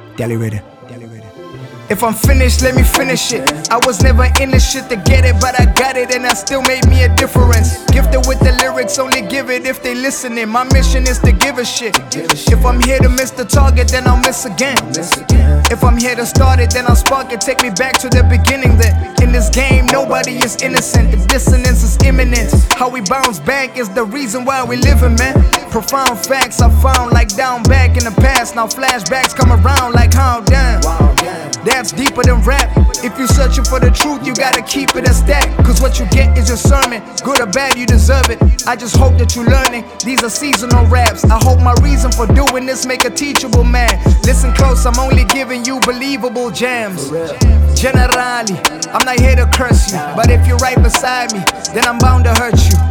Deli with it. If I'm finished, let me finish it. I was never in this shit to get it, but I got it and that still made me a difference. Gifted with the lyrics, only give it if they listening. My mission is to give a shit. If I'm here to miss the target, then I'll miss again. If I'm here to start it, then I'll spark it. Take me back to the beginning then. In this game, nobody is innocent. The dissonance is imminent. How we bounce back is the reason why we living, man. Profound facts I found like down back in the past. Now flashbacks come around like how damn. That's deeper than rap. If you're searching for the truth, you gotta keep it a stack. Cause what you get is your sermon. Good or bad, you deserve it. I just hope that you're learning. These are seasonal raps. I hope my reason for doing this make a teachable man. Listen close, I'm only giving you believable jams. Generally, I'm not here to curse you, but if you're right beside me, then I'm bound to hurt you.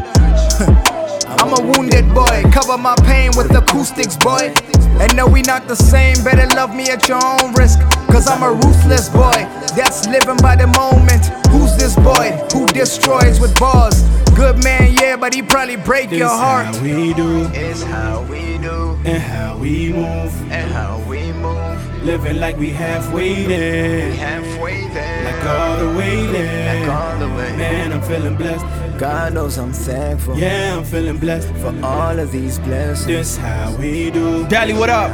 I'm a wounded boy, cover my pain with acoustics, boy. And no, we not the same, better love me at your own risk. Cause I'm a ruthless boy, that's living by the moment. Who's this boy, who destroys with bars? Good man, yeah, but he probably break your heart. How we do, It's how we do, and how we move. and how we move. Living like we halfway there, Halfway there, like all the way there. like all the way. Man, I'm feeling blessed. God knows I'm thankful Yeah, I'm feeling blessed. for all of these blessings. This how we do. Dally, what up?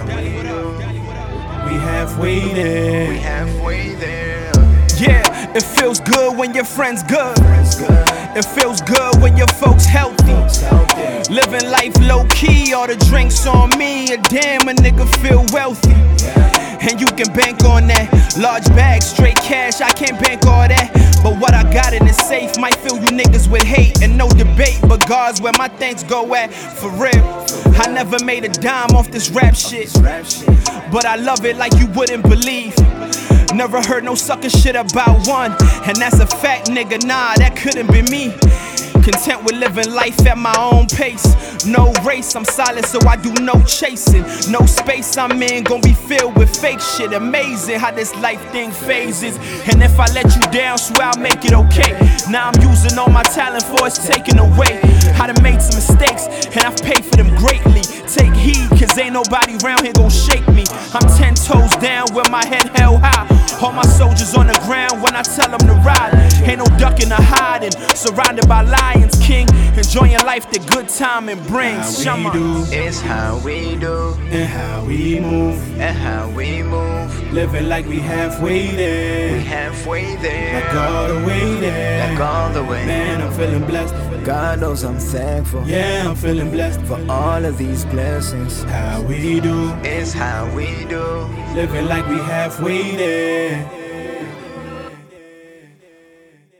We halfway there. Halfway there. Yeah, it feels good when your friends good. It feels good when your folks healthy. Living life low key, all the drinks on me. A damn, a nigga feel wealthy. And you can bank on that. Large bag, straight cash, I can't bank all that. But what I got in the safe might fill you niggas with hate and no debate. But God's where my thanks go at, for real. I never made a dime off this rap shit, but I love it like you wouldn't believe. Never heard no sucker shit about one, and that's a fact, nigga. Nah, that couldn't be me. Content with living life at my own pace. No race, I'm solid, so I do no chasing. No space I'm in, gon' be filled with fake shit. Amazing how this life thing phases. And if I let you down, swear I'll make it okay. Now I'm using all my talent for it's taken away. I done made some mistakes, and I've paid for them greatly. Take heed, cause ain't nobody around here gon' shake me. I'm 10 toes down with my head held high. All my soldiers on the ground when I tell them to ride. Ain't no ducking or hiding, surrounded by lions, king. Enjoying life the good time it brings. How we do, It's how we do, and how we move. and how we move. Living like we halfway there, Halfway there, like all the way there. like all the way. Man, I'm feeling blessed. God knows I'm thankful Yeah, I'm feeling blessed. for all of these blessings. How we do, It's how we do. living like we halfway there.